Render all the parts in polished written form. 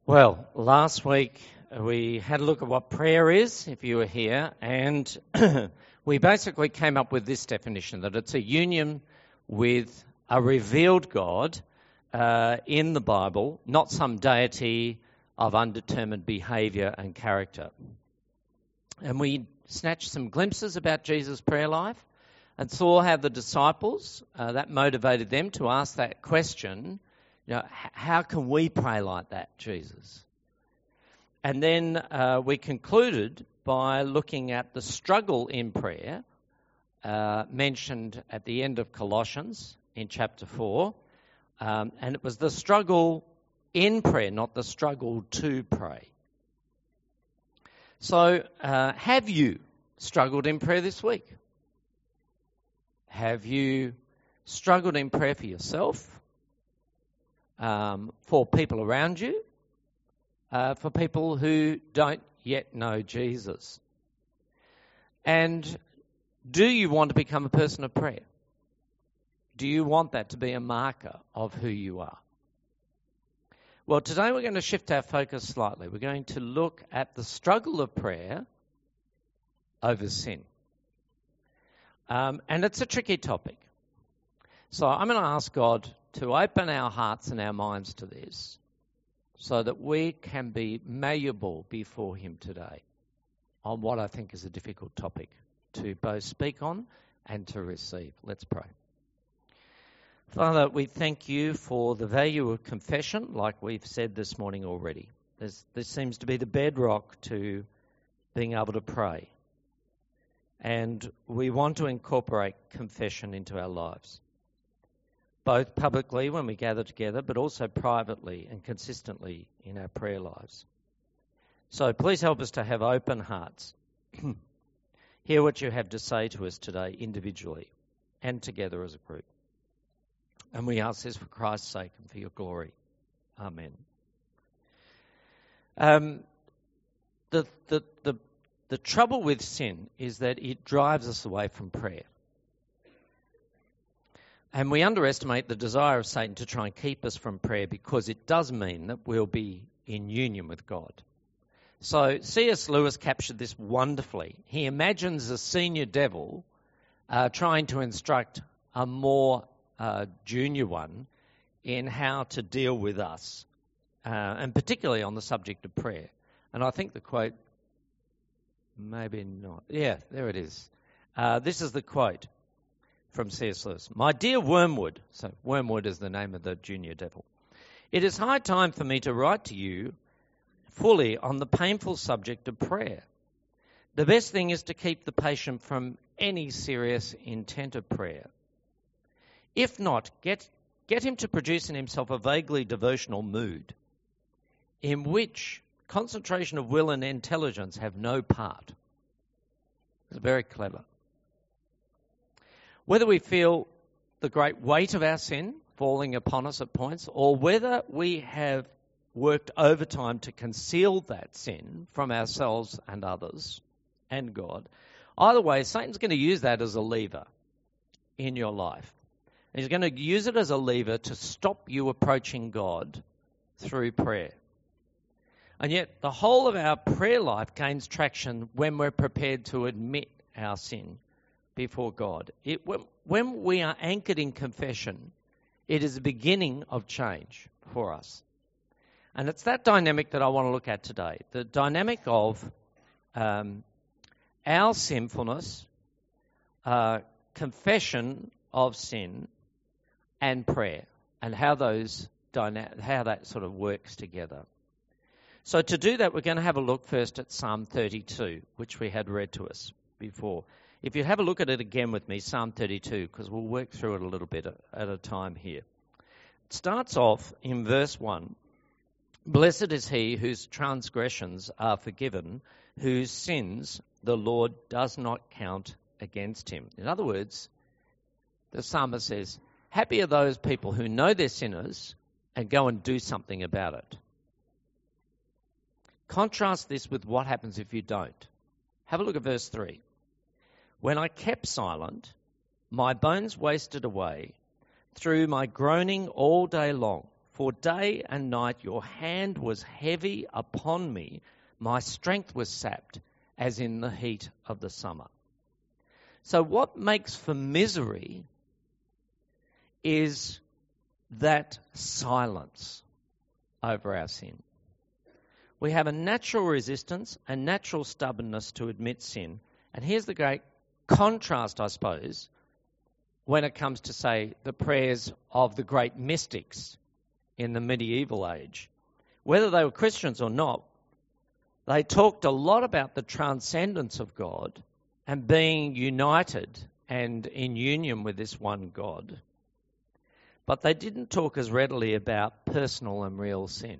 Well, last week we had a look at what prayer is, if you were here, and we basically came up with this definition, that it's a union with a revealed God in the Bible, not some deity of undetermined behaviour and character. And we snatched some glimpses about Jesus' prayer life and saw how the disciples, that motivated them to ask that question, how can we pray like that, Jesus? And then we concluded by looking at the struggle in prayer mentioned at the end of Colossians in chapter 4. And it was the struggle in prayer, not the struggle to pray. So have you struggled in prayer this week? Have you struggled in prayer for yourself? For people around you, for people who don't yet know Jesus. And do you want to become a person of prayer? Do you want that to be a marker of who you are? Well, today we're going to shift our focus slightly. We're going to look at the struggle of prayer over sin. And it's a tricky topic. So I'm going to ask God to open our hearts and our minds to this so that we can be malleable before Him today on what I think is a difficult topic to both speak on and to receive. Let's pray. Father, we thank you for the value of confession, like we've said this morning already. This seems to be the bedrock to being able to pray. And we want to incorporate confession into our lives, both publicly when we gather together, but also privately and consistently in our prayer lives. So please help us to have open hearts. Hear what you have to say to us today individually and together as a group. And we ask this for Christ's sake and for your glory. Amen. The trouble with sin is that it drives us away from prayer. And we underestimate the desire of Satan to try and keep us from prayer because it does mean that we'll be in union with God. So C.S. Lewis captured this wonderfully. He imagines a senior devil trying to instruct a more junior one in how to deal with us, and particularly on the subject of prayer. And I think the quote, maybe not. Yeah, there it is. This is the quote from C.S. Lewis. My dear Wormwood, so Wormwood is the name of the junior devil, it is high time for me to write to you fully on the painful subject of prayer. The best thing is to keep the patient from any serious intent of prayer. If not, get him to produce in himself a vaguely devotional mood in which concentration of will and intelligence have no part. It's very clever. Whether we feel the great weight of our sin falling upon us at points, or whether we have worked overtime to conceal that sin from ourselves and others and God, either way, Satan's going to use that as a lever in your life. And he's going to use it as a lever to stop you approaching God through prayer. And yet the whole of our prayer life gains traction when we're prepared to admit our sin before God. When we are anchored in confession, it is the beginning of change for us. And it's that dynamic that I want to look at today. The dynamic of our sinfulness, confession of sin, and prayer, and how that sort of works together. So to do that, we're going to have a look first at Psalm 32, which we had read to us before. If you have a look at it again with me, Psalm 32, because we'll work through it a little bit at a time here. It starts off in verse 1. Blessed is he whose transgressions are forgiven, whose sins the Lord does not count against him. In other words, the psalmist says, happy are those people who know they're sinners and go and do something about it. Contrast this with what happens if you don't. Have a look at verse 3. When I kept silent, my bones wasted away through my groaning all day long, For day and night your hand was heavy upon me. My strength was sapped as in the heat of the summer. So what makes for misery is that silence over our sin. We have a natural resistance and natural stubbornness to admit sin. And here's the great contrast, I suppose, when it comes to, say, the prayers of the great mystics in the medieval age. Whether they were Christians or not, they talked a lot about the transcendence of God and being united and in union with this one God. But they didn't talk as readily about personal and real sin.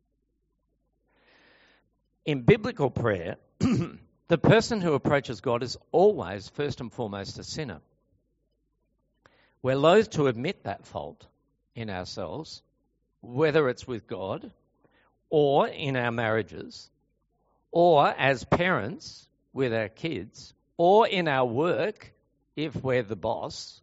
In biblical prayer, the person who approaches God is always, first and foremost, a sinner. We're loath to admit that fault in ourselves, whether it's with God or in our marriages or as parents with our kids or in our work if we're the boss.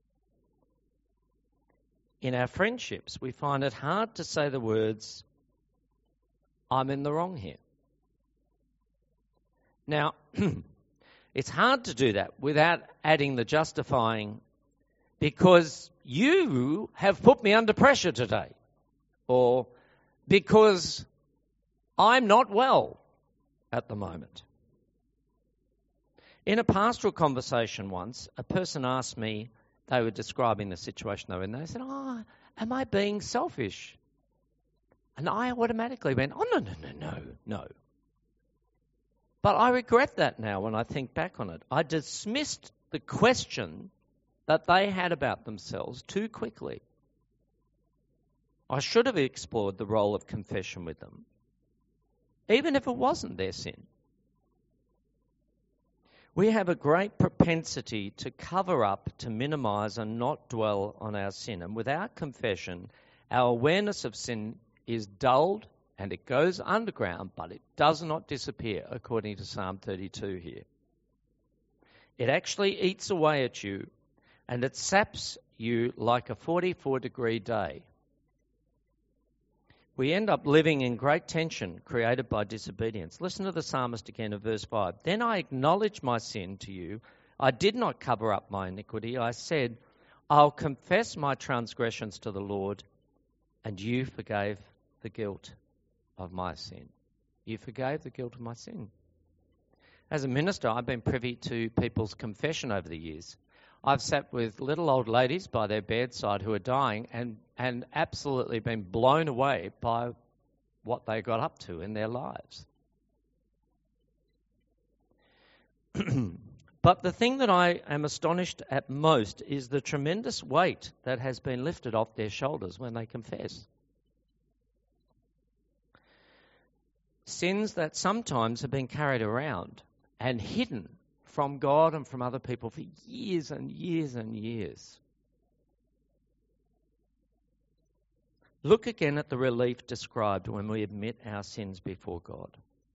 In our friendships, we find it hard to say the words, I'm in the wrong here. Now, it's hard to do that without adding the justifying, because you have put me under pressure today, or because I'm not well at the moment. In a pastoral conversation once, a person asked me, they were describing the situation they were in, they said, am I being selfish? And I automatically went, no. But I regret that now when I think back on it. I dismissed the question that they had about themselves too quickly. I should have explored the role of confession with them, even if it wasn't their sin. We have a great propensity to cover up, to minimise and not dwell on our sin. And without confession, our awareness of sin is dulled and it goes underground, but it does not disappear, according to Psalm 32 here. It actually eats away at you and it saps you like a 44-degree day. We end up living in great tension created by disobedience. Listen to the psalmist again in verse 5. Then I acknowledged my sin to you. I did not cover up my iniquity. I said, I'll confess my transgressions to the Lord, and you forgave the guilt of my sin. You forgave the guilt of my sin. As a minister, I've been privy to people's confession over the years. I've sat with little old ladies by their bedside who are dying and absolutely been blown away by what they got up to in their lives. But the thing that I am astonished at most is the tremendous weight that has been lifted off their shoulders when they confess. Sins that sometimes have been carried around and hidden from God and from other people for years and years and years. Look again at the relief described when we admit our sins before God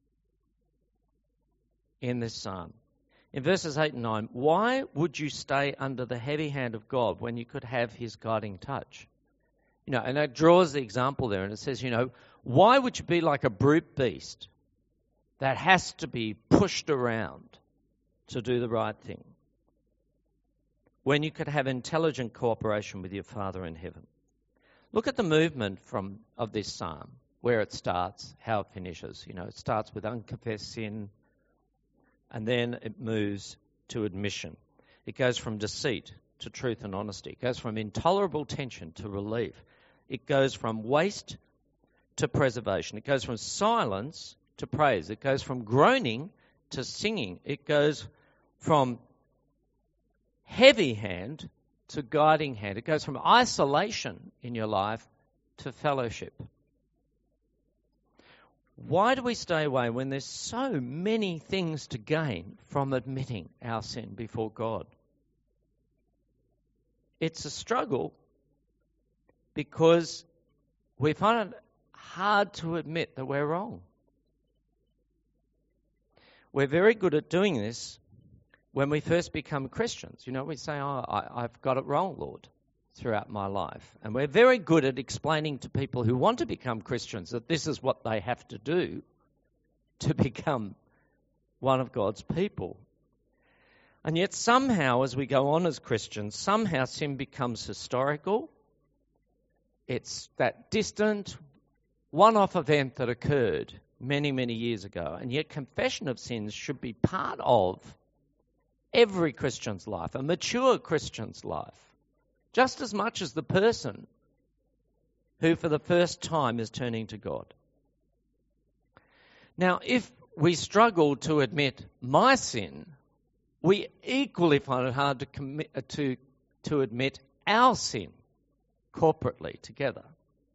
in this psalm. In verses 8 and 9, why would you stay under the heavy hand of God when you could have his guiding touch? And it draws the example there, and it says, why would you be like a brute beast that has to be pushed around to do the right thing when you could have intelligent cooperation with your Father in heaven? Look at the movement of this psalm, where it starts, how it finishes. It starts with unconfessed sin, and then it moves to admission. It goes from deceit to truth and honesty. It goes from intolerable tension to relief. It goes from waste to preservation. It goes from silence to praise. It goes from groaning to singing. It goes from heavy hand to guiding hand. It goes from isolation in your life to fellowship. Why do we stay away when there's so many things to gain from admitting our sin before God? It's a struggle because we find it hard to admit that we're wrong. We're very good at doing this when we first become Christians. We say, I've got it wrong, Lord. throughout my life. And we're very good at explaining to people who want to become Christians that this is what they have to do to become one of God's people. And yet somehow, as we go on as Christians, somehow sin becomes historical. It's that distant, one-off event that occurred many, many years ago. And yet confession of sins should be part of every Christian's life, a mature Christian's life, just as much as the person who for the first time is turning to God. Now, if we struggle to admit my sin, we equally find it hard to admit our sin corporately together.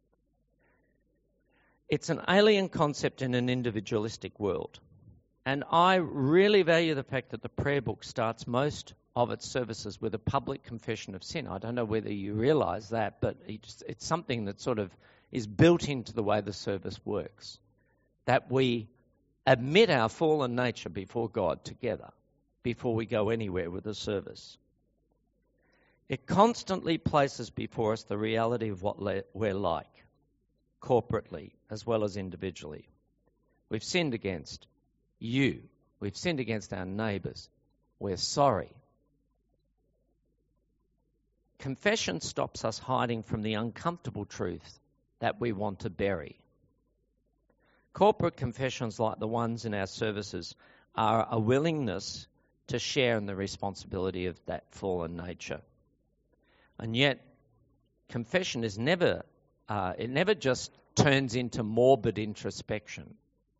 It's an alien concept in an individualistic world. And I really value the fact that the prayer book starts most of its services with a public confession of sin. I don't know whether you realise that, but it's something that sort of is built into the way the service works. That we admit our fallen nature before God together before we go anywhere with the service. It constantly places before us the reality of what we're like, corporately as well as individually. We've sinned against you. We've sinned against our neighbours. We're sorry. Confession stops us hiding from the uncomfortable truth that we want to bury. Corporate confessions like the ones in our services are a willingness to share in the responsibility of that fallen nature. And yet, confession is never just turns into morbid introspection.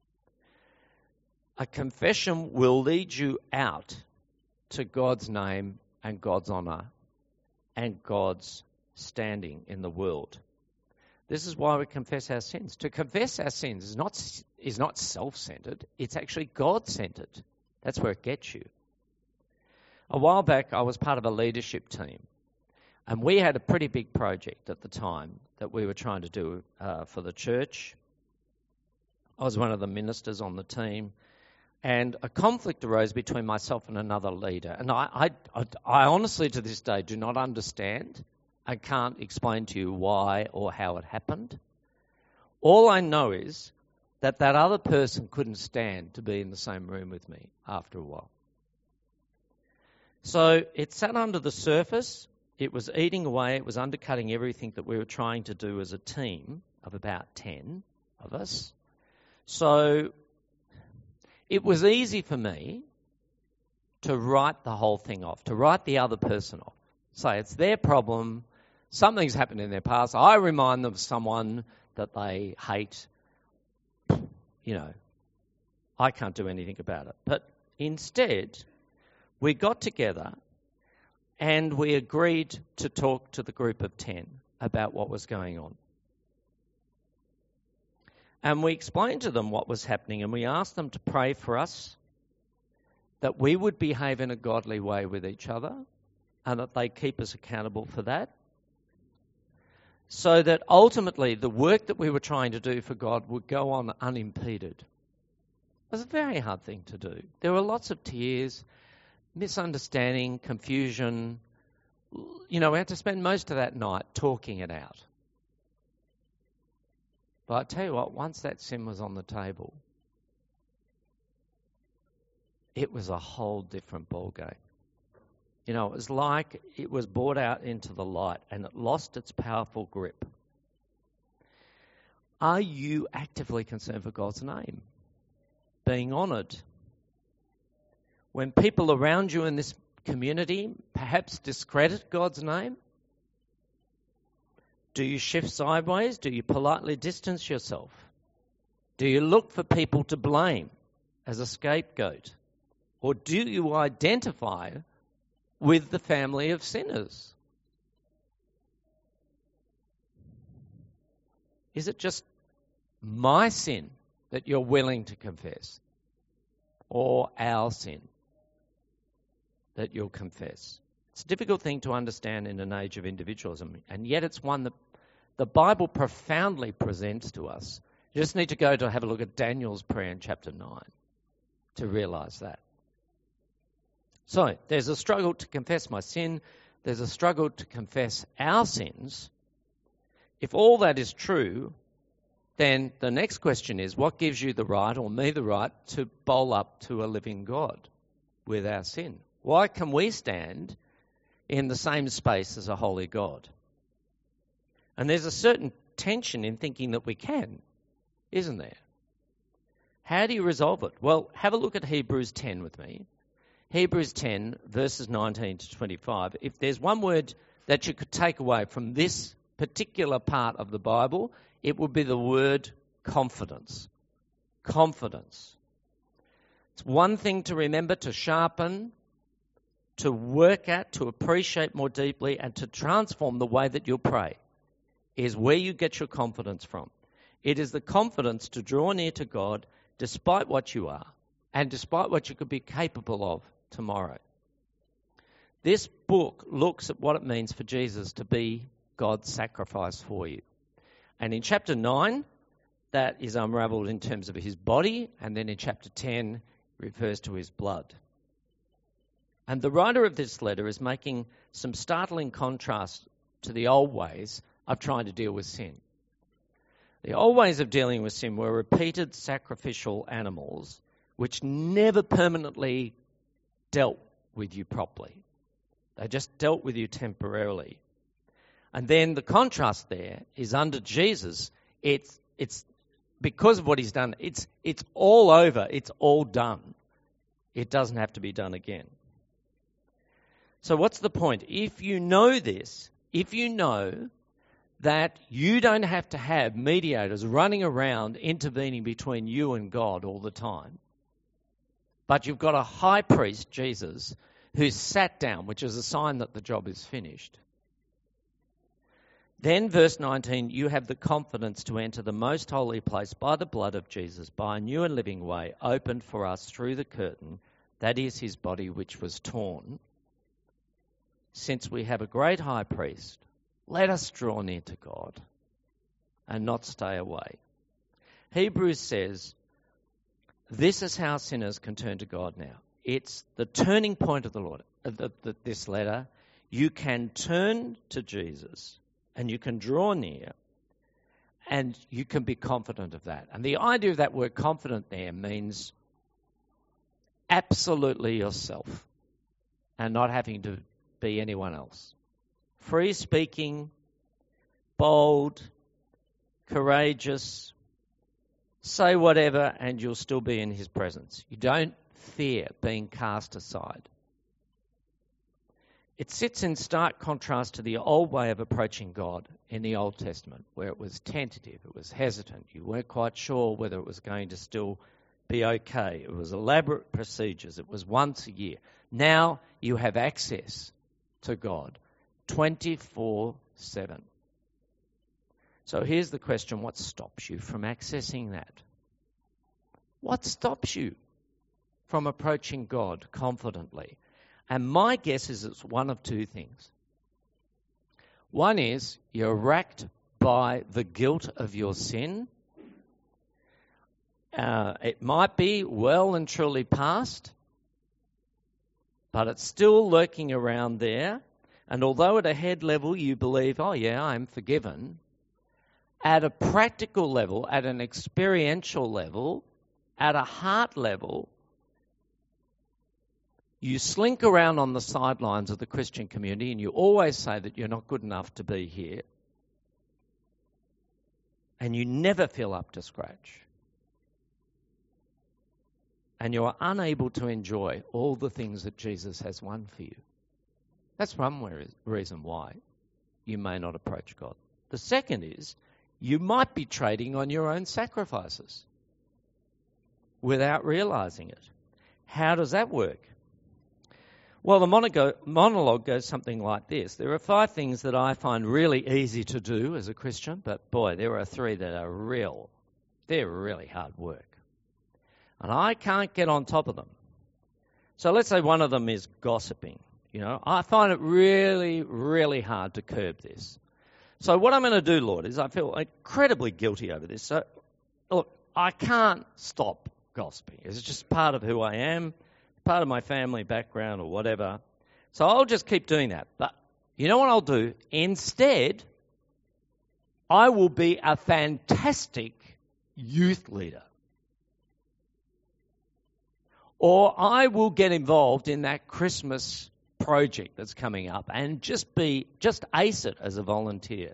A confession will lead you out to God's name and God's honour and God's standing in the world. This is why we confess our sins. To confess our sins is not self-centred, it's actually God-centred. That's where it gets you. A while back, I was part of a leadership team, and we had a pretty big project at the time that we were trying to do for the church. I was one of the ministers on the team, and a conflict arose between myself and another leader. And I honestly, to this day, do not understand. I can't explain to you why or how it happened. All I know is that other person couldn't stand to be in the same room with me after a while. So it sat under the surface. It was eating away. It was undercutting everything that we were trying to do as a team of about 10 of us. So it was easy for me to write the whole thing off, to write the other person off. Say it's their problem. Something's happened in their past. I remind them of someone that they hate. I can't do anything about it. But instead, we got together and we agreed to talk to the group of 10 about what was going on. And we explained to them what was happening, and we asked them to pray for us, that we would behave in a godly way with each other, and that they keep us accountable for that, so that ultimately the work that we were trying to do for God would go on unimpeded. It was a very hard thing to do. There were lots of tears, misunderstanding, confusion. We had to spend most of that night talking it out. But I tell you what, once that sin was on the table, it was a whole different ballgame. It was like it was brought out into the light and it lost its powerful grip. Are you actively concerned for God's name being honoured? When people around you in this community perhaps discredit God's name, do you shift sideways? Do you politely distance yourself? Do you look for people to blame as a scapegoat? Or do you identify with the family of sinners? Is it just my sin that you're willing to confess? Or our sin that you'll confess? It's a difficult thing to understand in an age of individualism, and yet it's one that the Bible profoundly presents to us. You just need to go to have a look at Daniel's prayer in chapter 9 to realise that. So, there's a struggle to confess my sin. there's a struggle to confess our sins. If all that is true, then the next question is, what gives you the right, or me the right, to bowl up to a living God with our sin? Why can we stand in the same space as a holy God? And there's a certain tension in thinking that we can, isn't there? How do you resolve it? Well, have a look at Hebrews 10 with me. Hebrews 10, verses 19 to 25. If there's one word that you could take away from this particular part of the Bible, it would be the word confidence. Confidence. It's one thing to remember, to sharpen, to work at, to appreciate more deeply, and to transform the way that you'll pray, is where you get your confidence from. It is the confidence to draw near to God despite what you are and despite what you could be capable of tomorrow. This book looks at what it means for Jesus to be God's sacrifice for you. And in chapter 9, that is unravelled in terms of his body, and then in chapter 10, it refers to his blood. And the writer of this letter is making some startling contrast to the old ways of trying to deal with sin. The old ways of dealing with sin were repeated sacrificial animals which never permanently dealt with you properly. They just dealt with you temporarily. And then the contrast there is under Jesus, it's because of what he's done, it's all over, it's all done. It doesn't have to be done again. So what's the point? If you know this, if you know that you don't have to have mediators running around intervening between you and God all the time, but you've got a high priest, Jesus, who's sat down, which is a sign that the job is finished. Then, verse 19, you have the confidence to enter the most holy place by the blood of Jesus, by a new and living way opened for us through the curtain, that is his body which was torn. Since we have a great high priest, let us draw near to God and not stay away. Hebrews says, this is how sinners can turn to God now. It's the turning point of the Lord, this letter. You can turn to Jesus and you can draw near and you can be confident of that. And the idea of that word confident there means absolutely yourself and not having to be anyone else. Free speaking, bold, courageous, say whatever and you'll still be in his presence. You don't fear being cast aside. It sits in stark contrast to the old way of approaching God in the Old Testament, where it was tentative, it was hesitant. You weren't quite sure whether it was going to still be okay. It was elaborate procedures. It was once a year. Now you have access to God 24/7. So here's the question, what stops you from accessing that? What stops you from approaching God confidently? And my guess is it's one of two things. One is you're racked by the guilt of your sin. It might be well and truly past, but it's still lurking around there. And although at a head level you believe, oh yeah, I'm forgiven, at a practical level, at an experiential level, at a heart level, you slink around on the sidelines of the Christian community and you always say that you're not good enough to be here. And you never feel up to scratch. And you're unable to enjoy all the things that Jesus has won for you. That's one reason why you may not approach God. The second is you might be trading on your own sacrifices without realizing it. How does that work? Well, the monologue goes something like this. There are 5 things that I find really easy to do as a Christian, but boy, there are 3 that are they're really hard work. And I can't get on top of them. So let's say one of them is gossiping. You know, I find it really, really hard to curb this. So what I'm going to do, Lord, is I feel incredibly guilty over this. So, look, I can't stop gossiping. It's just part of who I am, part of my family background or whatever. So I'll just keep doing that. But You know what I'll do? Instead, I will be a fantastic youth leader. Or I will get involved in that Christmas project that's coming up and just ace it as a volunteer.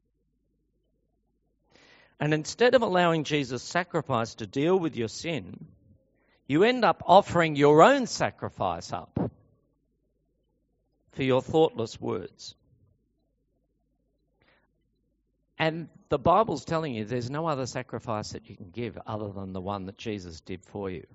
And instead of allowing Jesus' sacrifice to deal with your sin, you end up offering your own sacrifice up for your thoughtless words. And the Bible's telling you there's no other sacrifice that you can give other than the one that Jesus did for you.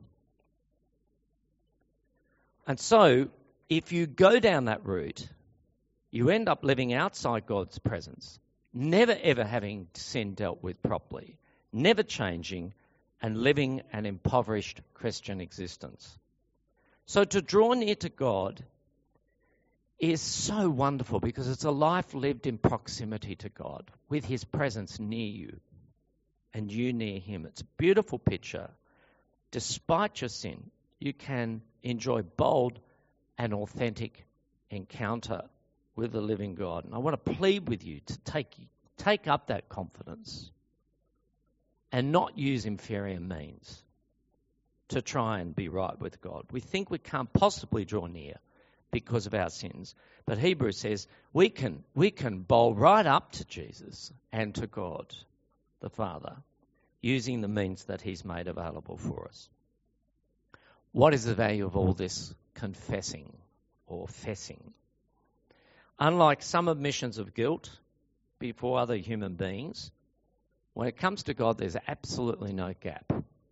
And so, if you go down that route, you end up living outside God's presence, never ever having sin dealt with properly, never changing, and living an impoverished Christian existence. So to draw near to God is so wonderful because it's a life lived in proximity to God, with his presence near you and you near him. It's a beautiful picture. Despite your sin, you can enjoy bold and authentic encounter with the living God. And I want to plead with you to take up that confidence and not use inferior means to try and be right with God. We think we can't possibly draw near because of our sins. But Hebrews says we can bowl right up to Jesus and to God the Father using the means that he's made available for us. What is the value of all this confessing or fessing? Unlike some admissions of guilt before other human beings, when it comes to God, there's absolutely no gap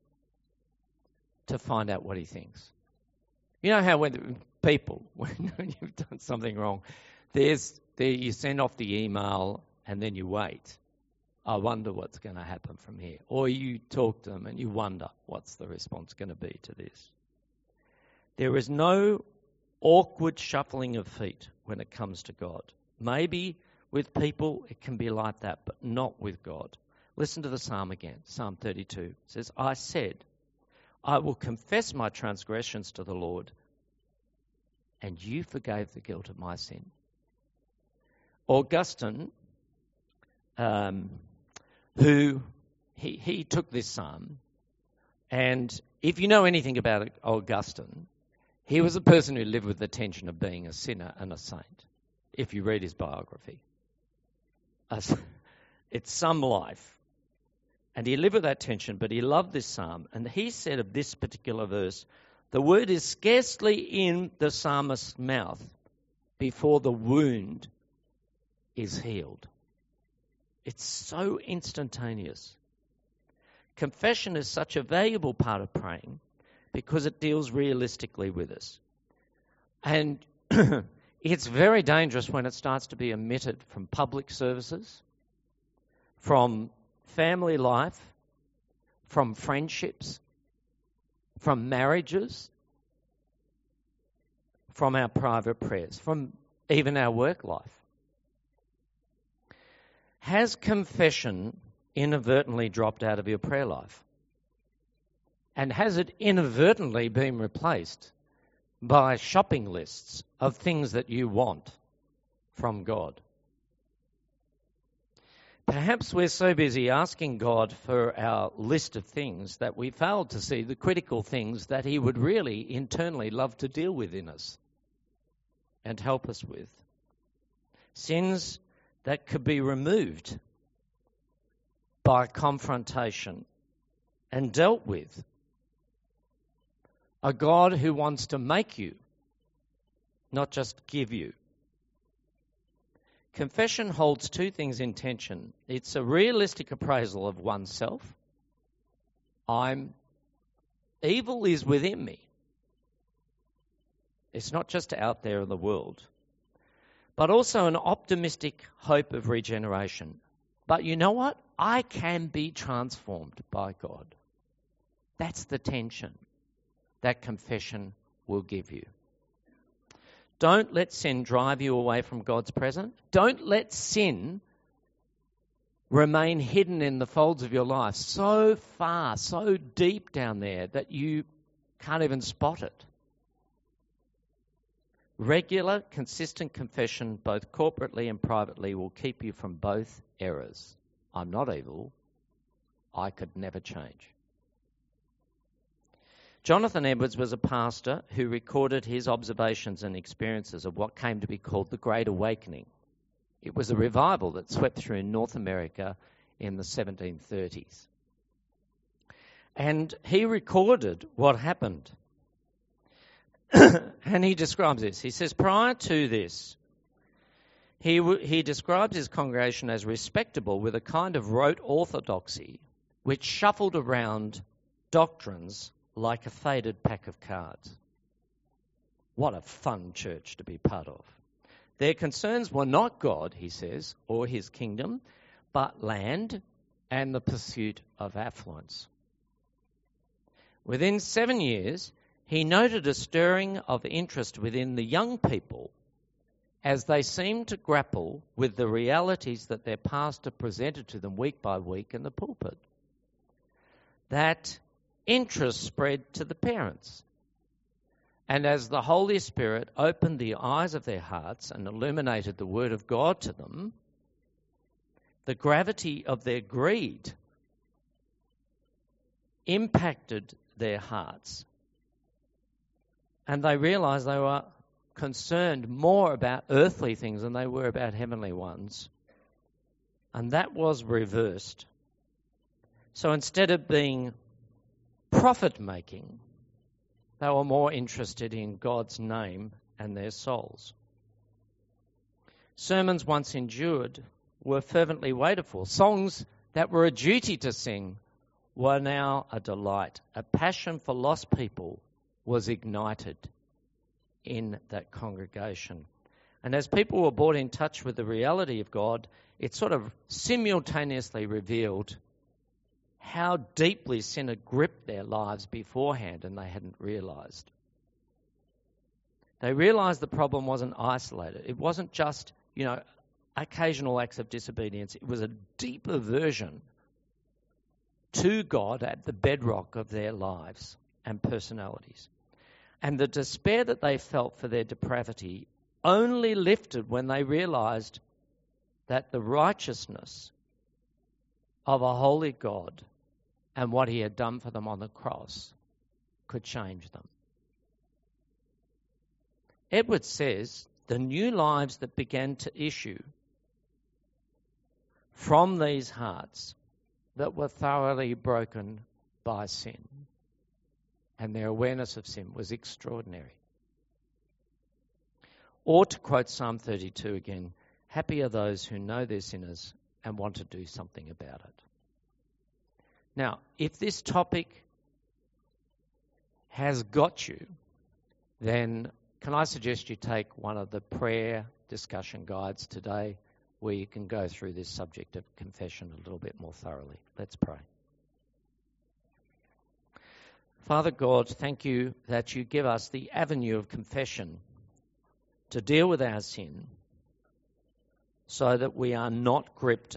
to find out what he thinks. You know how when you've done something wrong, you send off the email and then you wait. I wonder what's going to happen from here. Or you talk to them and you wonder what's the response going to be to this. There is no awkward shuffling of feet when it comes to God. Maybe with people it can be like that, but not with God. Listen to the psalm again. Psalm 32 it says, I said, I will confess my transgressions to the Lord, and you forgave the guilt of my sin. Augustine, who he took this psalm, and if you know anything about Augustine, he was a person who lived with the tension of being a sinner and a saint, if you read his biography. It's some life. And he lived with that tension, but he loved this psalm. And he said of this particular verse, the word is scarcely in the psalmist's mouth before the wound is healed. It's so instantaneous. Confession is such a valuable part of praying because it deals realistically with us. And it's very dangerous when it starts to be omitted from public services, from family life, from friendships, from marriages, from our private prayers, from even our work life. Has confession inadvertently dropped out of your prayer life? And has it inadvertently been replaced by shopping lists of things that you want from God? Perhaps we're so busy asking God for our list of things that we fail to see the critical things that he would really internally love to deal with in us and help us with. Sins that could be removed by confrontation and dealt with. A God who wants to make you, not just give you. Confession holds two things in tension. It's a realistic appraisal of oneself. Evil is within me. It's not just out there in the world. But also an optimistic hope of regeneration. But you know what? I can be transformed by God. That's the tension that confession will give you. Don't let sin drive you away from God's presence. Don't let sin remain hidden in the folds of your life so far, so deep down there that you can't even spot it. Regular, consistent confession, both corporately and privately, will keep you from both errors. I'm not evil. I could never change. Jonathan Edwards was a pastor who recorded his observations and experiences of what came to be called the Great Awakening. It was a revival that swept through North America in the 1730s. And he recorded what happened. And he describes this. He says, prior to this, he describes his congregation as respectable with a kind of rote orthodoxy which shuffled around doctrines like a faded pack of cards. What a fun church to be part of. Their concerns were not God, he says, or his kingdom, but land and the pursuit of affluence. Within 7 years, he noted a stirring of interest within the young people as they seemed to grapple with the realities that their pastor presented to them week by week in the pulpit. That interest spread to the parents. And as the Holy Spirit opened the eyes of their hearts and illuminated the Word of God to them, the gravity of their greed impacted their hearts. And they realized they were concerned more about earthly things than they were about heavenly ones. And that was reversed. So instead of being profit-making, they were more interested in God's name and their souls. Sermons once endured were fervently waited for. Songs that were a duty to sing were now a delight. A passion for lost people was ignited in that congregation. And as people were brought in touch with the reality of God, it sort of simultaneously revealed how deeply sin had gripped their lives beforehand and they hadn't realised. They realised the problem wasn't isolated. It wasn't just, occasional acts of disobedience. It was a deep aversion to God at the bedrock of their lives and personalities. And the despair that they felt for their depravity only lifted when they realised that the righteousness of a holy God and what he had done for them on the cross could change them. Edwards says the new lives that began to issue from these hearts that were thoroughly broken by sin and their awareness of sin was extraordinary. Or to quote Psalm 32 again, happy are those who know they're sinners and want to do something about it. Now, if this topic has got you, then can I suggest you take one of the prayer discussion guides today where you can go through this subject of confession a little bit more thoroughly. Let's pray. Father God, thank you that you give us the avenue of confession to deal with our sin so that we are not gripped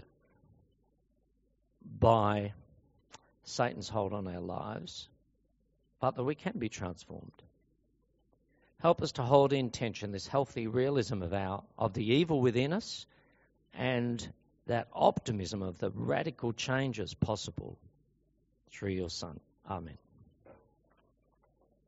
by Satan's hold on our lives, but that we can be transformed. Help us to hold in tension this healthy realism of the evil within us and that optimism of the radical changes possible through your Son. Amen.